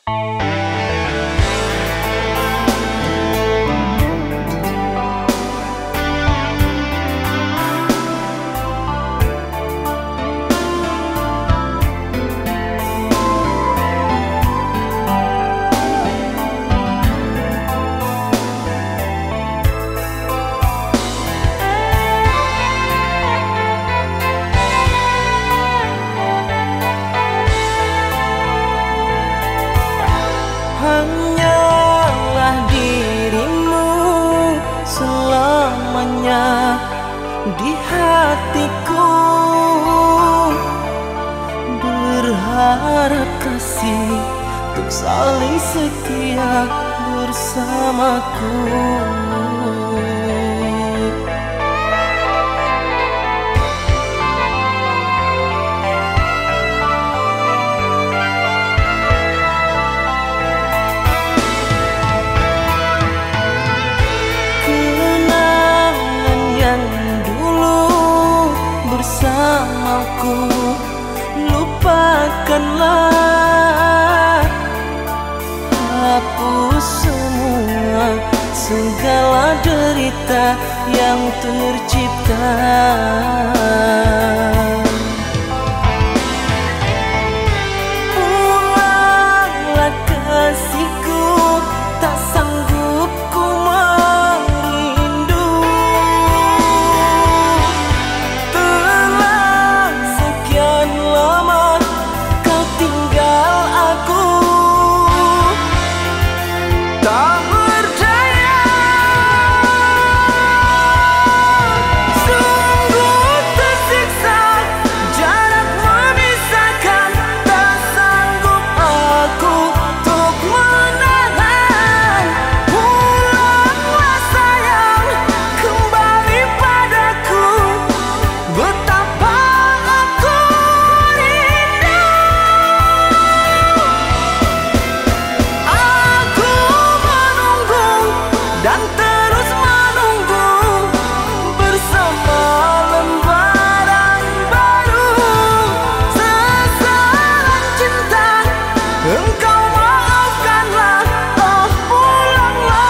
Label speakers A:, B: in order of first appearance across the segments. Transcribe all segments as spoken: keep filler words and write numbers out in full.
A: Hanyalah dirimu selamanya di hatiku, berharap kasih untuk saling setia bersamaku. Bersamaku, lupakanlah, hapus semua segala derita yang tercipta. Pulanglah kasihku, tak sanggup ku merindu. Telah sekian lama kau tinggal aku, tak berdaya. Sungguh tersiksa, jarak memisahkan, tak sanggup aku untuk menahan. Pulanglah sayang, kembali padaku, betapa aku rindu. Aku menunggu dan terus menunggu, bersama lembaran baru. Sesalan cinta engkau maafkanlah, oh pulanglah.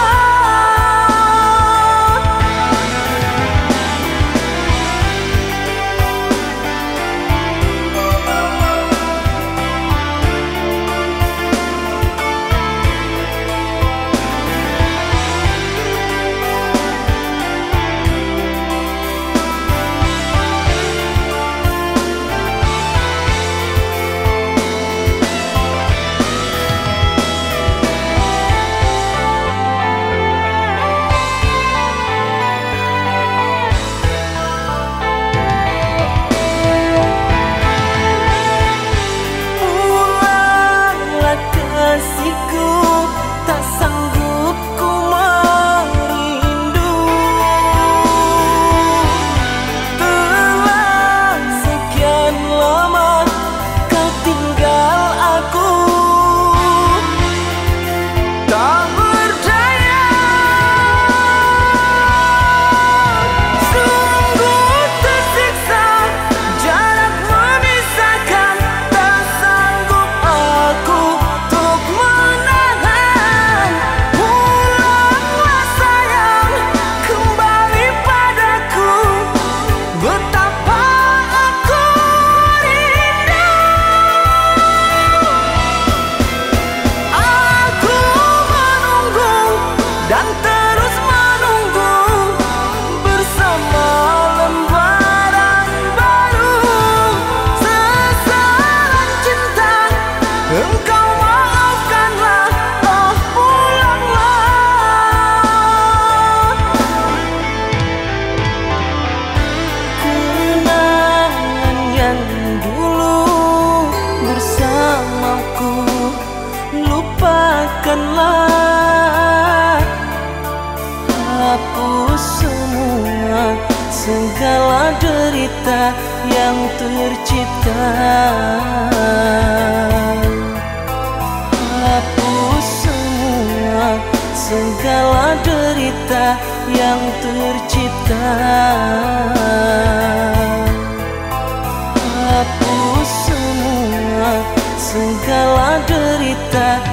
A: Pulanglah kasihku, tak sanggup ku merindu. Telah sekian lama kau tinggal aku, tak berdaya. Sungguh tersiksa, jarak memisahkan, tak sanggup aku untuk menahan. Pulanglah sayang, kembali padaku, betapa aku rindu. Aku menunggu dan terus menunggu, bersama lembaran baru. Sesalan cinta engkau maafkanlah, oh pulanglah. Kenangan yang dulu bersamaku, lupakanlah, hapus semua segala derita yang tercipta. Hapus semua segala derita yang tercipta. Hapus semua segala derita